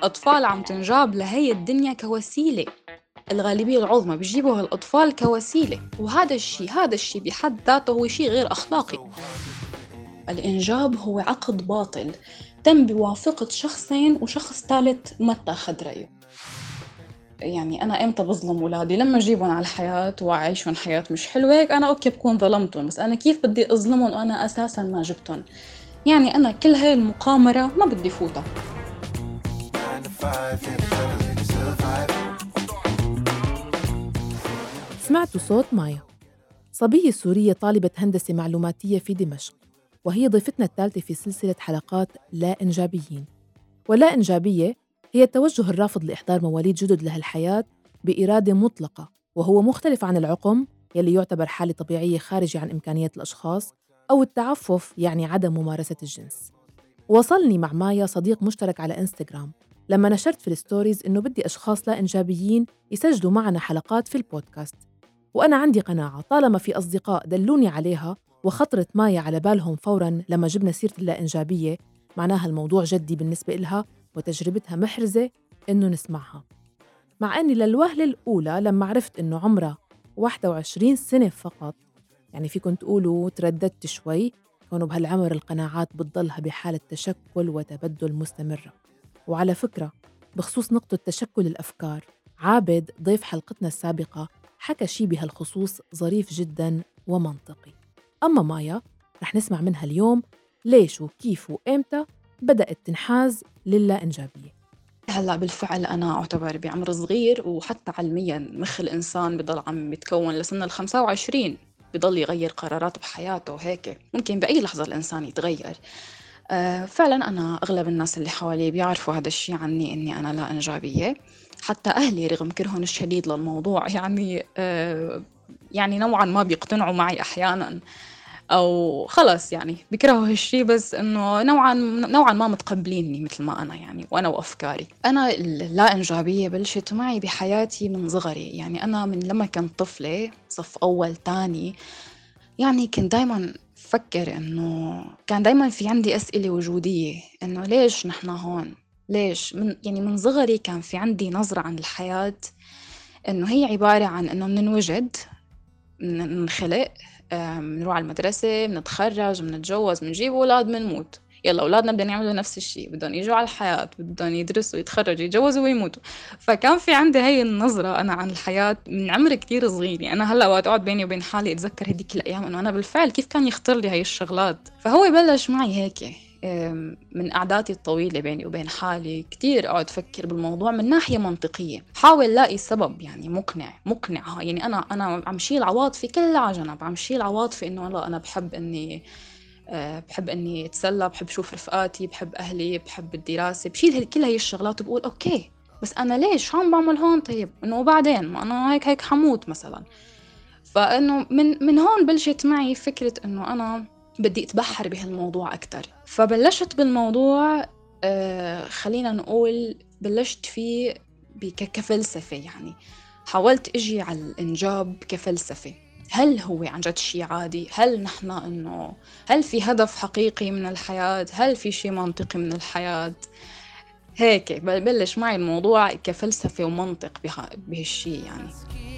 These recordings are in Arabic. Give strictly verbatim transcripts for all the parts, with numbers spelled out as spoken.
الأطفال عم تنجاب لهي الدنيا كوسيلة. الغالبية العظمى بيجيبوا هالأطفال كوسيلة، وهذا الشيء هذا الشيء بحد ذاته هو شيء غير أخلاقي. الإنجاب هو عقد باطل تم بوافقة شخصين وشخص ثالث ما اتاخد رأيه. يعني أنا إمتى بظلم أولادي؟ لما أجيبهم على الحياة وأعيشهم حياة مش حلوة، هيك أنا أوكي بكون ظلمتهم، بس أنا كيف بدي أظلمهم وأنا أساساً ما جبتهم؟ يعني أنا كل هاي المقامرة ما بدي فوتها. سمعتوا صوت مايا، صبية سورية طالبة هندسة معلوماتية في دمشق، وهي ضيفتنا الثالثة في سلسلة حلقات لا إنجابيين. ولا إنجابية هي التوجه الرافض لإحضار مواليد جدد لهالحياة بإرادة مطلقة، وهو مختلف عن العقم يلي يعتبر حالة طبيعية خارجة عن إمكانيات الأشخاص، أو التعفف يعني عدم ممارسة الجنس. وصلني مع مايا صديق مشترك على إنستغرام لما نشرت في الستوريز إنه بدي أشخاص لا إنجابيين يسجلوا معنا حلقات في البودكاست، وأنا عندي قناعة طالما في أصدقاء دلوني عليها وخطرت مايا على بالهم فوراً لما جبنا سيرة اللا إنجابية، معناها الموضوع جدي بالنسبة إلها وتجربتها محرزة إنه نسمعها. مع أني للوهلة الأولى لما عرفت إنه عمرها واحد وعشرين سنة فقط، يعني فيكن تقولوا ترددت شوي، كونوا بهالعمر القناعات بتضلها بحالة تشكل وتبدل مستمرة. وعلى فكرة، بخصوص نقطة تشكل الأفكار، عابد ضيف حلقتنا السابقة حكى شي بهالخصوص ظريف جداً ومنطقي. أما مايا رح نسمع منها اليوم ليش وكيف وإمتى بدأت تنحاز للا إنجابية. هلأ بالفعل أنا أعتبر بعمر صغير، وحتى علمياً مخ الإنسان بضل عم بيتكون لسن الخمسة وعشرين، بضل يغير قرارات بحياته، وهيك ممكن بأي لحظة الإنسان يتغير. أه فعلاً أنا أغلب الناس اللي حوالي بيعرفوا هذا الشيء عني، إني أنا لا إنجابية. حتى أهلي رغم كرههم الشديد للموضوع يعني أه يعني نوعاً ما بيقتنعوا معي أحياناً، أو خلص يعني بيكرهوا هالشي، بس إنه نوعاً نوعاً ما متقبليني مثل ما أنا يعني، وأنا وأفكاري. أنا اللا إنجابية بلشت معي بحياتي من صغري، يعني أنا من لما كنت طفلة صف أول تاني، يعني كنت دايماً فكر إنه كان دايماً في عندي أسئلة وجودية، إنه ليش نحن هون؟ ليش؟ من يعني من صغري كان في عندي نظرة عن الحياة إنه هي عبارة عن إنه مننوجد، منخلق، بنروح على المدرسة، بنتخرج، بنتجوز، بنجيب أولاد، بنموت. يلا أولادنا بدهم يعملوا نفس الشيء، بدهم يجوا على الحياة، بدهم يدرسوا، يتخرجوا، يتجوزوا ويموتوا. فكان في عندي هاي النظرة أنا عن الحياة من عمر كتير صغير. يعني أنا هلأ وقت أقعد بيني وبين حالي أتذكر هديك الأيام إنه أنا بالفعل كيف كان يخطر لي هاي الشغلات. فهو بلش معي هيك من قعداتي الطويلة بيني وبين حالي كتير أقعد أفكر بالموضوع من ناحية منطقية، حاول لاقي سبب يعني مقنع مقنع يعني أنا أنا عم شيل عواطفي كلها على جنب، عم شيل عواطفي إنه والله أنا بحب إني أه بحب إني أتسلى، بحب شوف رفقاتي، بحب أهلي، بحب الدراسة، بشيل كل هاي الشغلات وبقول أوكي بس أنا ليش شو عم بعمل هون؟ طيب إنه بعدين ما أنا هيك هيك حموت مثلا. فإنه من من هون بلشت معي فكرة إنه أنا بدي أتبحر بهالموضوع أكتر. فبلشت بالموضوع آه خلينا نقول بلشت فيه كفلسفة، يعني حاولت أجي على الإنجاب كفلسفة. هل هو عن جد شيء عادي؟ هل نحن إنه هل في هدف حقيقي من الحياة؟ هل في شيء منطقي من الحياة؟ هيك بلش معي الموضوع كفلسفة ومنطق بهالشيء يعني.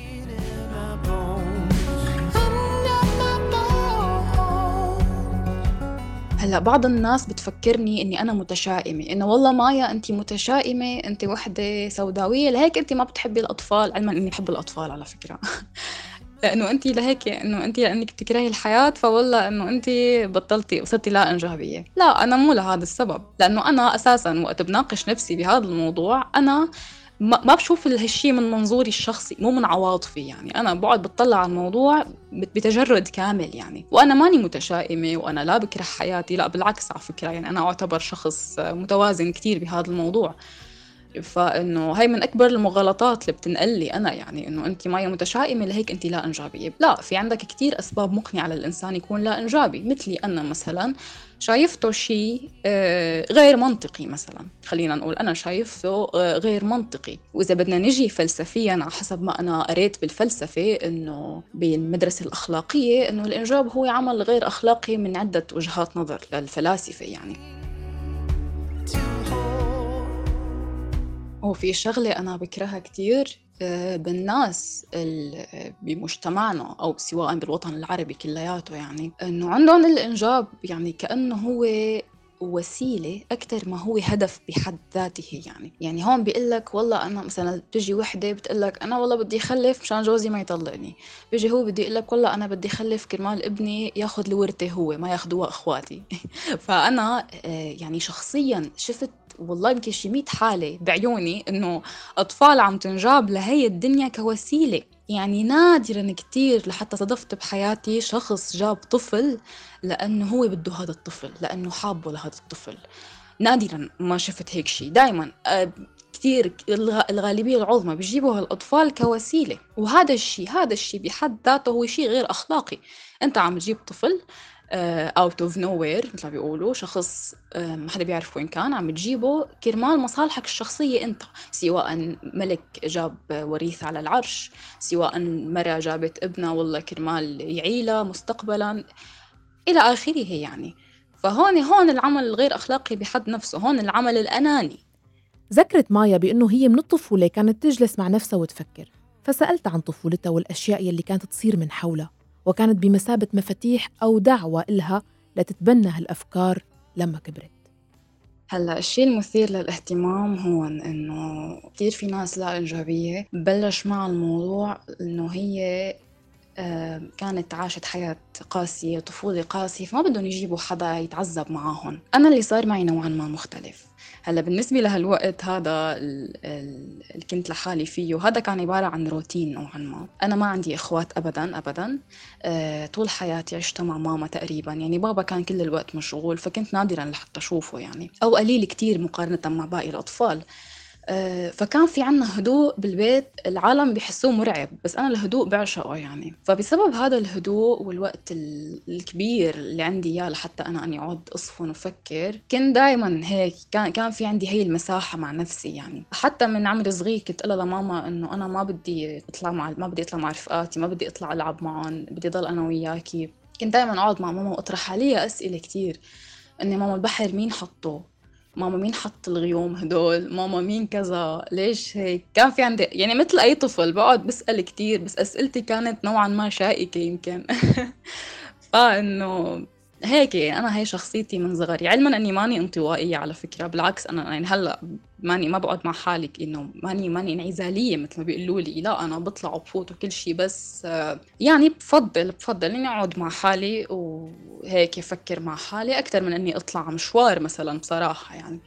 هلا بعض الناس بتفكرني اني انا متشائمه، انه والله مايا انت متشائمه، انت وحده سوداويه لهيك انت ما بتحبي الاطفال، علما اني بحب الاطفال على فكره. لانه انت لهيك انه انت لانك بتكرهي الحياه فوالله انه انت بطلتي وصرتي لا انجابيه. لا انا مو لهذا السبب، لانه انا اساسا وقت بناقش نفسي بهذا الموضوع انا ما بشوف هالشيء من منظوري الشخصي، مو من عواطفي. يعني أنا بقعد بتطلع على الموضوع بتجرد كامل يعني. وأنا ماني متشائمة وأنا لا بكره حياتي، لا بالعكس على فكرة، يعني أنا أعتبر شخص متوازن كتير بهذا الموضوع. فإنه هاي من أكبر المغالطات اللي بتنقلي أنا، يعني إنه أنت مايا متشائمة لهيك أنت لا إنجابية. لا، في عندك كتير أسباب مقنعة للإنسان يكون لا إنجابي. مثلي أنا مثلا شايفته شيء غير منطقي، مثلا خلينا نقول أنا شايفته غير منطقي. وإذا بدنا نجي فلسفيا على حسب ما أنا قريت بالفلسفة إنه بالمدرسة الأخلاقية إنه الإنجاب هو عمل غير أخلاقي من عدة وجهات نظر للفلاسفة يعني. هو في شغلة أنا بكرهها كتير آه، بالناس ال- بمجتمعنا أو سواء بالوطن العربي كلياته، يعني إنه عندهم الإنجاب يعني كأنه هو وسيلة أكتر ما هو هدف بحد ذاته. يعني يعني هون بيقلك والله أنا مثلا بتجي وحدة بتقلك أنا والله بدي أخلف مشان جوزي ما يطلقني، بيجي هو بدي يقلك والله أنا بدي أخلف كرمال ابني ياخد الورثة هو ما ياخدوها إخواتي. فأنا آه، يعني شخصيا شفت والله يمكن شي مية حالة بعيوني إنه أطفال عم تنجاب لهي الدنيا كوسيلة. يعني نادراً كتير لحتى صدفت بحياتي شخص جاب طفل لأنه هو بده هذا الطفل، لأنه حابه لهذا الطفل. نادراً ما شفت هيك شي. دايماً آه، كتير الغ- الغالبية العظمى بيجيبوا هالأطفال كوسيلة، وهذا الشي هذا الشي بحد ذاته هو شي غير أخلاقي. أنت عم تجيب طفل آه، out of nowhere مثل ما بيقولوا، شخص آه، ما حدا بيعرف وين كان، عم تجيبه كرمال مصالحك الشخصية أنت، سواء ملك جاب وريث على العرش، سواء مرة جابت ابنها والله كرمال يعيلها مستقبلا إلى آخره يعني. فهون هون العمل الغير أخلاقي بحد نفسه، هون العمل الأناني. ذكرت مايا بأنه هي من الطفولة كانت تجلس مع نفسها وتفكر، فسألت عن طفولتها والأشياء يلي كانت تصير من حولها، وكانت بمثابة مفاتيح أو دعوة إلها لتتبنى هالأفكار لما كبرت. هلا الشيء المثير للاهتمام هون انه كثير في ناس لا انجابيه بلش مع الموضوع انه هي آه، كانت عاشت حياة قاسية، طفولة قاسية، فما بدهم يجيبوا حدا يتعذب معاهم. أنا اللي صار معي نوعا ما مختلف. هلا بالنسبة لهالوقت هذا اللي كنت لحالي فيه، هذا كان عبارة عن روتين نوعا ما. أنا ما عندي إخوات أبدا أبدا. أه طول حياتي عشت مع ماما تقريبا، يعني بابا كان كل الوقت مشغول فكنت نادرا لحتى أشوفه يعني، أو قليل كتير مقارنة مع باقي الأطفال. آه، فكان في عنا هدوء بالبيت العالم بيحسوه مرعب، بس أنا الهدوء بعشقه يعني. فبسبب هذا الهدوء والوقت ال- الكبير اللي عندي إياه لحتى أنا أني أقعد أصفن وفكر، كنت دايما هيك كان كان في عندي هي المساحة مع نفسي يعني. حتى من عمري صغير كنت أقول لماما إنه أنا ما بدي أطلع مع ما بدي أطلع مع رفقاتي، ما بدي أطلع ألعب معهم، بدي ضل أنا وياكي. كنت دايما أقعد مع ماما وأطرح عليها أسئلة كتير، إني ماما البحر مين حطه، ماما مين حط الغيوم هدول، ماما مين كذا، ليش هيك. كان في عندي يعني مثل أي طفل بقعد بسأل كتير، بس أسئلتي كانت نوعا ما شائكة يمكن. فإنه هيك أنا هي شخصيتي من صغري، علما أني ماني انطوائية على فكرة، بالعكس أنا يعني هلأ ماني ما بقعد مع حالي إنه ماني ماني انعزالية مثل ما بيقولوا لي، لا أنا بطلع وبفوت وكل شيء، بس آه، يعني بفضل بفضل إني أقعد مع حالي وهيك أفكر مع حالي أكثر من إني أطلع مشوار مثلا بصراحة يعني.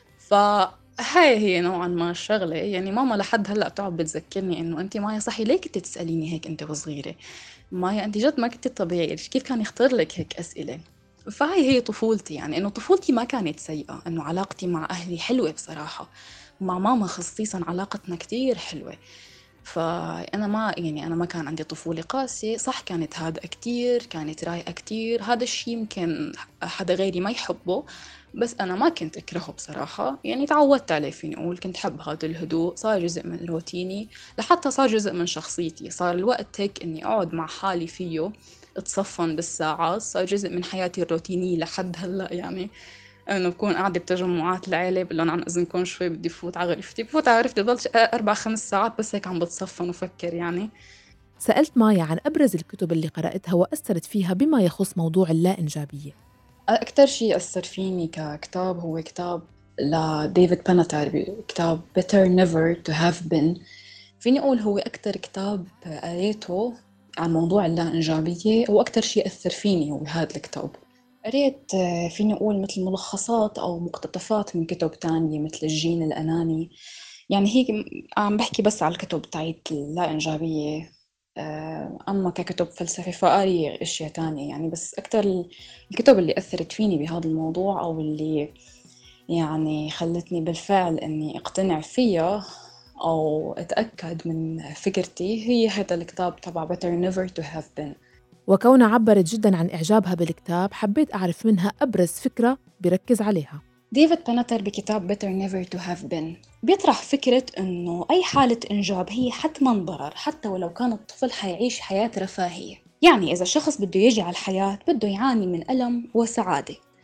فهاي هي نوعا ما الشغلة. يعني ماما لحد هلأ بتقعد بتذكرني إنه أنت مايا صحي ليه كنت تسأليني هيك أنت وصغيرة، مايا أنت جد ما كنت طبيعية، كيف كان يخطر لك هيك أسئلة. فهاي هي طفولتي، يعني إنه طفولتي ما كانت سيئة، إنه علاقتي مع أهلي حلوة بصراحة، ومع ماما خصيصا علاقتنا كتير حلوة. فأنا ما يعني أنا ما كان عندي طفولة قاسية، صح كانت هادئة كتير، كانت رايقة كتير، هذا الشي يمكن حدا غيري ما يحبه، بس أنا ما كنت أكرهه بصراحة، يعني تعودت عليه فيني أقول، كنت حب هذا الهدوء، صار جزء من روتيني لحتى صار جزء من شخصيتي، صار الوقت هيك إني أقعد مع حالي فيه اتصفن بالساعات، صار جزء من حياتي الروتينية لحد هلأ يعني. انه بكون قاعده بتجمعات العيله بقول لهم عن اذنكم شوي بدي فوت على غرفتي، بفوت على غرفتي ضل اربع خمس ساعات بس هيك عم بتصفن وفكر يعني. سألت مايا عن أبرز الكتب اللي قرأتها وأثرت فيها بما يخص موضوع اللا إنجابية. اكثر شيء اثر فيني ككتاب هو كتاب لديفيد باناتار، كتاب Better Never to Have Been. فيني اقول هو اكثر كتاب قريته عن موضوع اللا انجابيه، واكثر شيء اثر فيني هو هذا الكتاب. قريت آه، فيني أقول مثل ملخصات أو مقتطفات من كتب تانية مثل الجين الأناني. يعني هيك م- عم بحكي بس على الكتب تاعت اللا إنجابية. آه، أما ككتب فلسفة فقاري أشياء تانية يعني، بس أكتر ال- الكتب اللي أثرت فيني بهذا الموضوع أو اللي يعني خلتني بالفعل إني أقتنع فيها أو أتأكد من فكرتي هي هذا الكتاب تبع Better Never to Have Been. وكونها عبرت جداً عن إعجابها بالكتاب، حبيت أعرف منها أبرز فكرة بركز عليها. ديفيد بانتر بكتاب Better Never to Have Been بيطرح فكرة إنه أي حالة إنجاب هي حتماً ضرر، حتى ولو كان الطفل حيعيش حياة رفاهية. يعني إذا شخص بده يجي على الحياة بده يعاني من ألم وسعادة،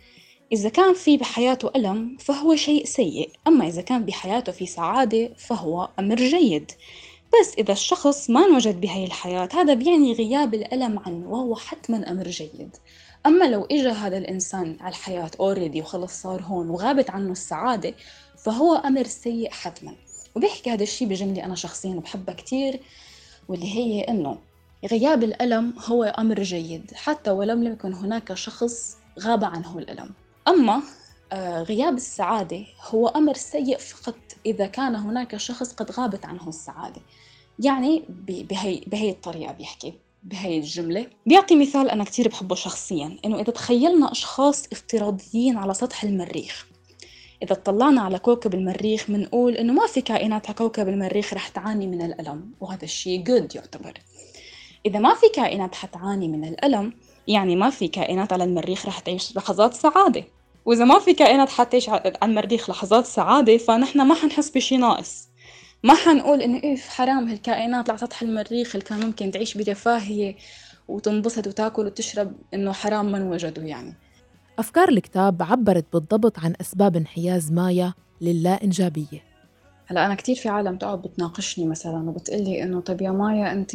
إذا كان في بحياته ألم فهو شيء سيء، أما إذا كان بحياته في سعادة فهو أمر جيد. بس إذا الشخص ما انوجد بهاي الحياة هذا بيعني غياب الألم عنه، وهو حتماً أمر جيد. أما لو إجا هذا الإنسان على الحياة already وخلص صار هون وغابت عنه السعادة فهو أمر سيء حتماً. وبيحكي هذا الشيء بجملة أنا شخصياً بحبها كتير، واللي هي إنه غياب الألم هو أمر جيد حتى ولم يكن هناك شخص غاب عنه الألم. أما آه، غياب السعادة هو أمر سيء فقط إذا كان هناك شخص قد غابت عنه السعادة. يعني ب- بهي, بهي الطريقة بيحكي بهي الجملة. بيعطي مثال أنا كتير بحبه شخصياً، إنه إذا تخيلنا أشخاص افتراضيين على سطح المريخ، إذا اطلعنا على كوكب المريخ منقول إنه ما في كائنات على كوكب المريخ رح تعاني من الألم، وهذا الشيء good يعتبر. إذا ما في كائنات حتعاني من الألم يعني ما في كائنات على المريخ رح تعيش لحظات سعادة، وإذا ما في كائنات حتعيش على المريخ لحظات سعادة فنحن ما حنحس بشي ناقص. ما حنقول إنه إيه حرام هالكائنات على سطح المريخ اللي كان ممكن تعيش برفاهية وتنبسط وتاكل وتشرب إنه حرام من وجدوا يعني. أفكار الكتاب عبرت بالضبط عن أسباب انحياز مايا للا إنجابية. هلا أنا كتير في عالم تقعد بتناقشني مثلا وبتقلي إنه طب يا مايا أنت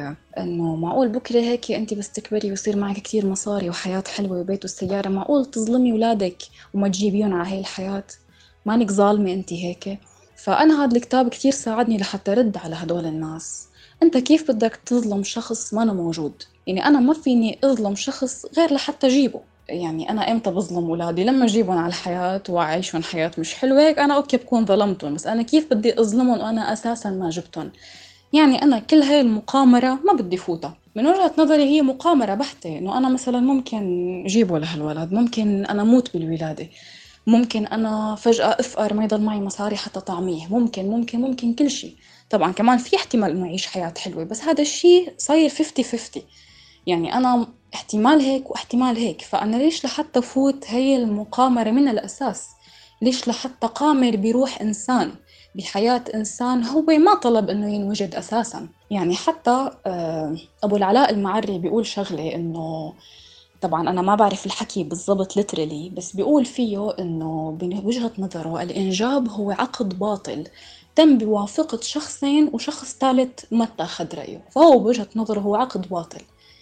إنه معقول بكرة هيك أنت بس تكبري ويصير معك كتير مصاري وحياة حلوة وبيت والسيارة، معقول تظلمي ولادك وما تجيبيهم على هاي الحياة؟ مانك ظالمة أنت هيك؟ فأنا هذا الكتاب كتير ساعدني لحتى رد على هدول الناس. أنت كيف بدك تظلم شخص ما موجود؟ يعني أنا ما فيني أظلم شخص غير لحتى أجيبه. يعني أنا إمتى بظلم أولادي؟ لما أجيبهم على الحياة وأعيشهم حياة مش حلوة هيك أنا أوكي بكون ظلمتهم، بس أنا كيف بدي أظلمهم وأنا أساساً ما جبتهم؟ يعني أنا كل هاي المقامرة ما بدي فوتها. من وجهة نظري هي مقامرة بحتة، إنه أنا مثلاً ممكن جيبه لهالولد، ممكن أنا موت بالولادة، ممكن أنا فجأة أفقر ما يضل معي مصاري حتى طعميه، ممكن ممكن ممكن كل شيء. طبعاً كمان في احتمال إنه أعيش حياة حلوة، بس هذا الشيء صاير خمسين خمسين. يعني أنا احتمال هيك واحتمال هيك، فأنا ليش لحتى فوت هي المقامرة من الأساس؟ ليش لحتى قامر بروح إنسان بحياة إنسان هو ما طلب إنه ينوجد أساساً؟ يعني حتى آه، أبو العلاء المعري بيقول شغلة إنه طبعاً أنا ما بعرف الحكي بالضبط literally، بس بيقول فيه إنه بوجهة نظره الإنجاب هو عقد باطل تم بوافقة شخصين وشخص ثالث ما اتخذ رأيه، فهو بوجهة نظره هو عقد باطل.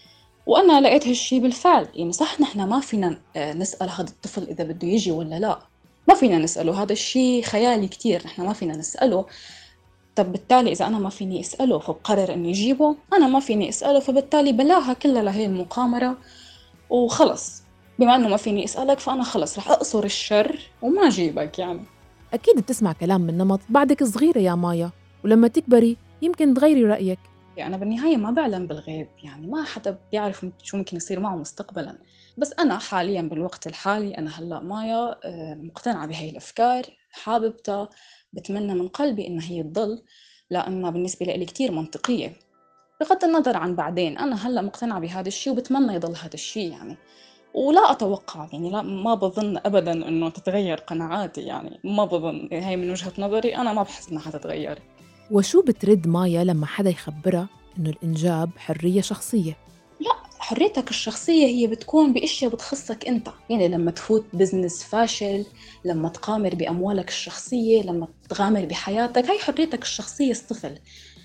وأنا لقيت هالشي بالفعل. يعني صح نحن ما فينا آه، نسأل هذا الطفل إذا بده يجي ولا لا، ما فينا نسأله، هذا الشي خيالي كتير، نحن ما فينا نسأله. طب بالتالي إذا أنا ما فيني أسأله فبقرر إني أجيبه، أنا ما فيني أسأله فبالتالي بلاها كلها لهي المقامرة وخلص. بما إنه ما فيني أسألك فأنا خلص رح أقصر الشر وما أجيبك يعني. أكيد بتسمع كلام من نمط بعدك صغيرة يا مايا، ولما تكبري يمكن تغيري رأيك. يعني أنا بالنهاية ما بعلم بالغيب، يعني ما حدا بيعرف شو ممكن يصير معه مستقبلاً. بس أنا حالياً بالوقت الحالي أنا هلأ مايا آه، مقتنعة بهاي الأفكار، حاببتها، بتمنى من قلبي إنها هي تضل، لأنها بالنسبة لي كتير منطقية بغض النظر عن بعدين. أنا هلأ مقتنعة بهذا الشيء وبتمنى يضل هذا الشيء يعني. ولا أتوقع يعني لا ما بظن أبداً إنه تتغير قناعاتي، يعني ما بظن، هاي من وجهة نظري أنا ما بحس إنها حتتغير. وشو بترد مايا لما حدا يخبرها إنه الإنجاب حرية شخصية؟ لا، حريتك الشخصية هي بتكون بأشياء بتخصك أنت. يعني لما تفوت بزنس فاشل، لما تغامر بأموالك الشخصية، لما تغامر بحياتك، هاي حريتك الشخصية الطفل.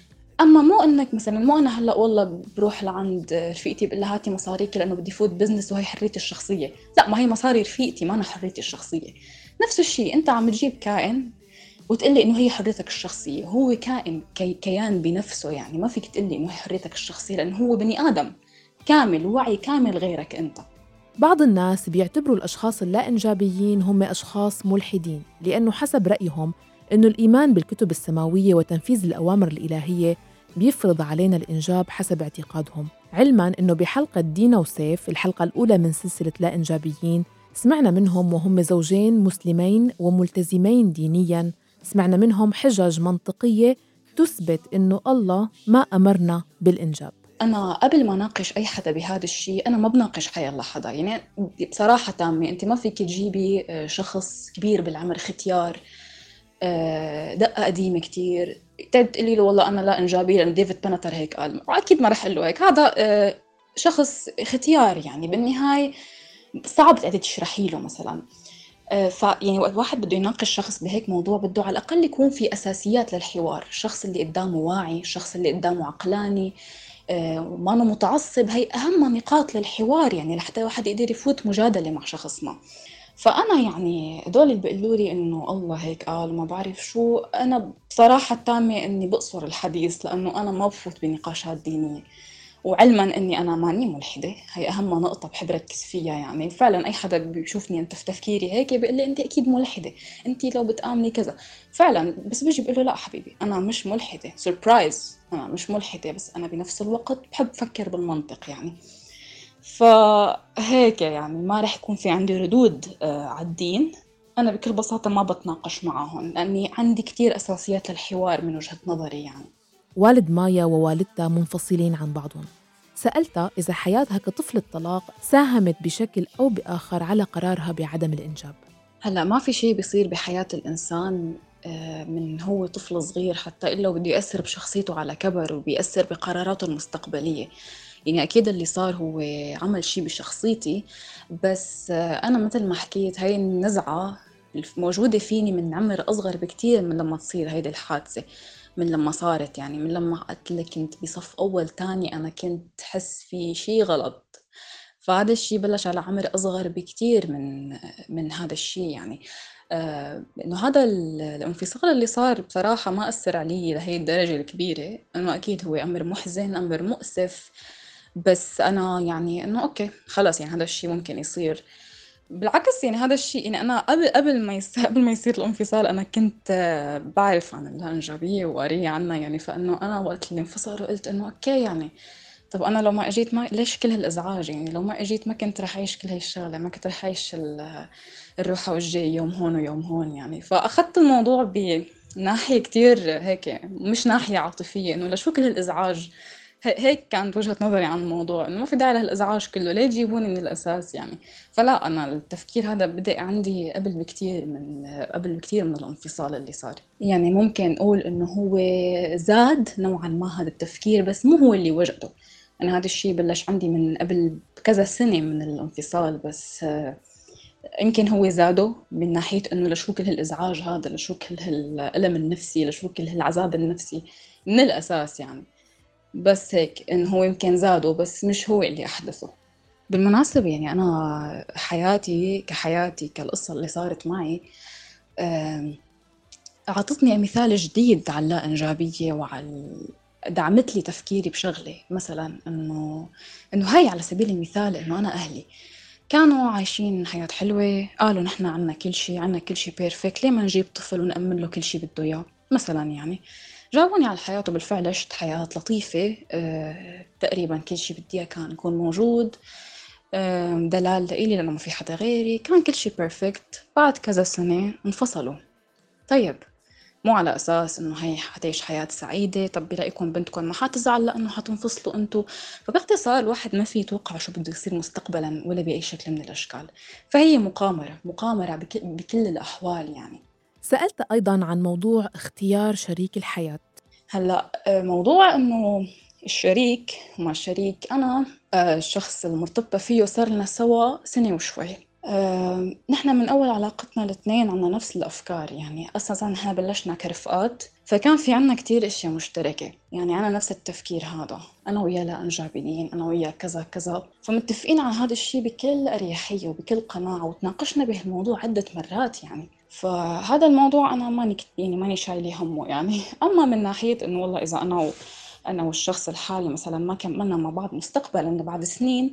أما مو إنك مثلا مو أنا هلأ والله بروح لعند رفيقتي بقول لها هاتي مصاريك لأنه بدي فوت بزنس وهي حريتي الشخصية. لا، ما هي مصاري رفيقتي ما أنا حريتي الشخصية. نفس الشيء أنت عم تجيب كائن وتقلي إنه هي حريتك الشخصية، هو كائن كي كيان بنفسه، يعني ما فيك تقلي إنه هي حريتك الشخصية لأنه هو بني آدم كامل وعي كامل غيرك أنت. بعض الناس بيعتبروا الأشخاص اللا إنجابيين هم أشخاص ملحدين، لأنه حسب رأيهم إنه الإيمان بالكتب السماوية وتنفيذ الأوامر الإلهية بيفرض علينا الإنجاب حسب اعتقادهم. علماً إنه بحلقة دينا وسيف الحلقة الأولى من سلسلة لا إنجابيين سمعنا منهم وهم زوجين مسلمين وملتزمين دينياً، سمعنا منهم حجج منطقية تثبت إنه الله ما أمرنا بالإنجاب. أنا قبل ما ناقش أي حدا بهذا الشيء أنا ما بناقش حيالله حدا، يعني بصراحة تامة أنت ما فيك تجيبي آه، شخص كبير بالعمر ختيار آه، دقة قديمة كتير تقولي له والله أنا لا إنجابي لأن ديفيد بنتر هيك قال، أكيد ما رح أقول له هيك. هذا آه، شخص ختيار يعني بالنهاية صعب تقدري تشرحي له مثلا. آه، فيعني وقت واحد بده يناقش شخص بهيك موضوع بده على الأقل يكون في أساسيات للحوار، الشخص اللي قدامه واعي، الشخص اللي قدامه عقلاني، آه، وما أنا متعصب. هي أهم نقاط للحوار يعني لحتى واحد يقدر يفوت مجادلة مع شخص ما. فأنا يعني هدول اللي بيقولوا لي إنه الله هيك قال وما بعرف شو، أنا بصراحة تامة إني بقصر الحديث، لأنه أنا ما بفوت بنقاشات دينية. وعلما إني أنا ماني ملحدة، هي أهم نقطة بحب ركز فيها. يعني فعلا أي حدا بيشوفني أنت في تفكيري هيك بيقول لي أنت أكيد ملحدة، أنت لو بتآمني كذا. فعلا بس بيجي بقول له لا حبيبي أنا مش ملحدة، سربرايز أنا مش ملحدة، بس أنا بنفس الوقت بحب أفكر بالمنطق يعني. فهيك يعني ما رح يكون في عندي ردود آه، على الدين. أنا بكل بساطة ما بتناقش معهم لأني عندي كتير أساسيات للحوار من وجهة نظري يعني. والد مايا ووالدتها منفصلين عن بعضهم. سألتها إذا حياتها كطفل الطلاق ساهمت بشكل أو بآخر على قرارها بعدم الإنجاب. هلأ ما في شيء بيصير بحياة الإنسان آه، من هو طفل صغير حتى إلا وبده يأثر بشخصيته على كبر وبيأثر بقراراته المستقبلية. يعني أكيد اللي صار هو عمل شيء بشخصيتي، بس آه، أنا مثل ما حكيت هاي النزعة موجودة فيني من عمر أصغر بكتير من لما تصير هيدي الحادثة، من لما صارت. يعني من لما قلت لك كنت بصف أول تاني أنا كنت حس في شيء غلط. فهذا الشيء بلش على عمر أصغر بكتير من من هذا الشيء يعني. آه إنه هذا الانفصال اللي صار بصراحة ما أثر علي لهي الدرجة الكبيرة، إنه أكيد هو أمر محزن أمر مؤسف، بس أنا يعني إنه أوكي خلاص يعني هذا الشيء ممكن يصير. بالعكس يعني هذا الشيء يعني أنا قبل قبل ما يصير قبل ما يصير الانفصال أنا كنت آه، بعرف عن الهنجبية وقارية عنها يعني. فإنه أنا وقت اللي انفصلوا قلت إنه أوكي يعني طب أنا لو ما أجيت ما ليش كل هالإزعاج يعني، لو ما أجيت ما كنت رح أعيش كل هاي الشغلة، ما كنت رح أعيش ال- الروحة والجاي يوم هون ويوم هون يعني. فأخذت الموضوع بناحية كتير هيك مش ناحية عاطفية، إنه لشو كل هالإزعاج. هي- هيك كانت وجهة نظري عن الموضوع، إنه ما في داعي لهالإزعاج كله، ليه تجيبوني من الأساس يعني. فلا أنا التفكير هذا بدأ عندي قبل بكتير من قبل بكتير من الانفصال اللي صار. يعني ممكن نقول إنه هو زاد نوعا ما هذا التفكير، بس مو هو اللي وجده. أنا هذا الشيء بلش عندي من قبل كذا سنة من الانفصال، بس آه، يمكن هو زاده من ناحية إنه لشو كل هالإزعاج هذا، لشو كل هالألم النفسي، لشو كل هالعذاب النفسي من الأساس يعني. بس هيك إنه هو يمكن زاده بس مش هو اللي أحدثه. بالمناسبة يعني أنا حياتي كحياتي كالقصة اللي صارت معي آم، أعطتني مثال جديد على اللا إنجابية وعلى دعمت لي تفكيري بشغلة. مثلا إنه إنه هاي على سبيل المثال إنه أنا أهلي كانوا عايشين حياة حلوة، قالوا نحن عنا كل شيء، عنا كل شيء بيرفكت، ليه ما نجيب طفل ونأمن له كل شيء بده إياه مثلا يعني. جاوبوني على الحياة وبالفعل عشت حياة لطيفة. أه تقريبا كل شيء بدي إياه كان يكون موجود. أه دلال لإلي لأنه ما في حدا غيري، كان كل شيء بيرفكت. بعد كذا سنة انفصلوا. طيب مو على أساس إنه هي حتعيش حياة سعيدة، طب برأيكم بنتكم ما حتزعل لأنه حتنفصلوا أنتوا؟ فباختصار الواحد ما في يتوقع شو بده يصير مستقبلا ولا بأي شكل من الأشكال. فهي مقامرة مقامرة بك بكل الأحوال يعني. سألت أيضاً عن موضوع اختيار شريك الحياة. هلا آه، موضوع إنه الشريك وما الشريك، أنا آه، الشخص المرتبطة فيه صار لنا سوا سنة وشوي. آه، نحن من أول علاقتنا الاثنين عنا نفس الأفكار، يعني أساساً نحن بلشنا كرفقات، فكان في عنا كتير أشياء مشتركة. يعني أنا نفس التفكير هذا، أنا وياه لا إنجابيين، أنا وياه كذا كذا، فمتفقين على هذا الشيء بكل أريحية وبكل قناعة، وتناقشنا بهالموضوع عدة مرات يعني. فهذا الموضوع أنا ماني كت- يعني ماني شايلة همه يعني. أما من ناحية إنه والله إذا أنا و... أنا والشخص الحالي مثلا ما كملنا مع بعض مستقبلا بعد سنين،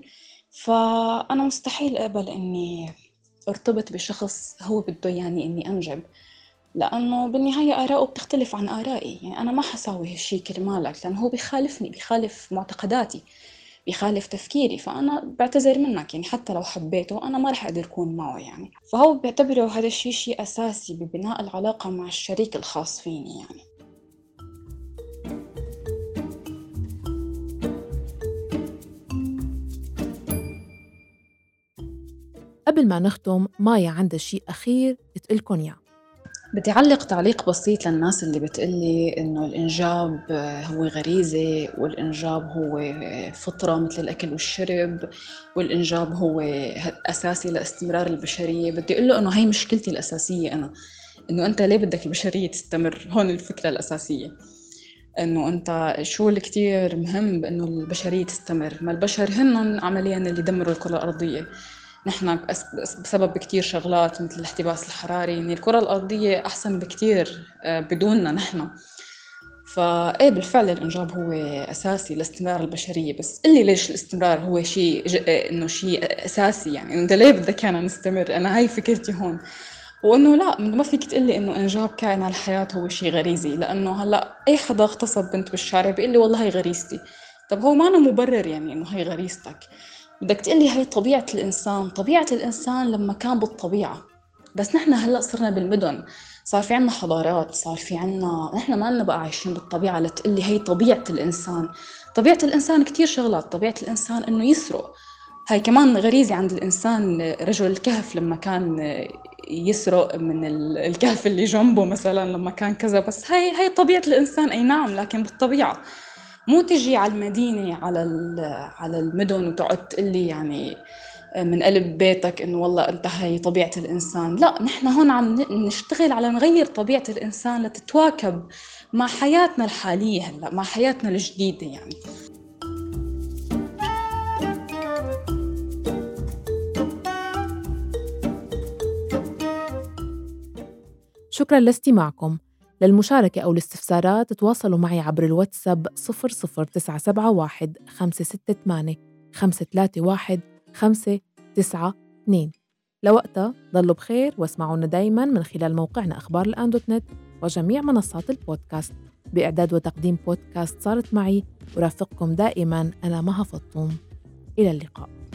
فأنا مستحيل أقبل إني ارتبط بشخص هو بده يعني إني أنجب، لأنه بالنهاية آراءه بتختلف عن آرائي. يعني أنا ما حساوي هالشي كرمالك، لأنه هو بيخالفني، بيخالف معتقداتي، بيخالف تفكيري، فأنا بعتذر منك يعني. حتى لو حبيته أنا ما رح أقدر أكون معه يعني. فهو بيعتبره هذا الشيء شيء أساسي ببناء العلاقة مع الشريك الخاص فيني يعني. قبل ما نختم، مايا عندها شيء أخير تقلكن إياه. بدي أعلق تعليق بسيط للناس اللي بتقلي إنه الإنجاب هو غريزة، والإنجاب هو فطرة مثل الأكل والشرب، والإنجاب هو أساسي لاستمرار البشرية. بدي أقول له إنه هاي مشكلتي الأساسية أنا، إنه أنت ليه بدك البشرية تستمر؟ هون الفكرة الأساسية، إنه أنت شو اللي كتير مهم بإنه البشرية تستمر؟ ما البشر هن عملياً اللي دمروا الكرة الأرضية. نحن بسبب كتير شغلات مثل الاحتباس الحراري، يعني الكرة الأرضية أحسن بكتير بدوننا نحن. فإيه بالفعل الإنجاب هو أساسي لاستمرار البشرية، بس اللي ليش الاستمرار هو شيء إنه شيء أساسي، يعني أنت ليه بدك أنا نستمر؟ أنا هاي فكرتي هون. وإنه لا، ما فيك تقلي إنه إنجاب كائن على الحياة هو شيء غريزي، لأنه هلأ أي حدا اغتصب بنت بالشارع بيقول لي والله هي غريزتي. طب هو ما أنا مبرر يعني إنه هي غريزتك. بدك تقلي هي طبيعة الإنسان. طبيعة الإنسان لما كان بالطبيعة، بس نحن هلأ صرنا بالمدن، صار في عنا حضارات، صار في عنا، نحن ما لنا بقى عايشين بالطبيعة لتقلي هي طبيعة الإنسان. طبيعة الإنسان كتير شغلات. طبيعة الإنسان إنه يسرق، هاي كمان غريزة عند الإنسان. رجل الكهف لما كان يسرق من الكهف اللي جنبه مثلا لما كان كذا، بس هاي هاي طبيعة الإنسان، أي نعم، لكن بالطبيعة. مو تجي على المدينة، على على المدن وتقعد تقلي يعني من قلب بيتك إنه والله أنت هاي طبيعة الإنسان. لا، نحن هون عم نشتغل على نغير طبيعة الإنسان لتتواكب مع حياتنا الحالية هلا، مع حياتنا الجديدة يعني. شكراً لاستماعكم. للمشاركة أو الاستفسارات تواصلوا معي عبر الواتساب صفر صفر تسعة سبعة واحد خمسة ستة ثمانية خمسة ثلاثة واحد خمسة تسعة اثنين. لوقتها ضلوا بخير واسمعونا دايماً من خلال موقعنا أخبار الآن دوت نت وجميع منصات البودكاست. بإعداد وتقديم بودكاست صارت معي ورافقكم دائماً أنا مها فطوم. إلى اللقاء.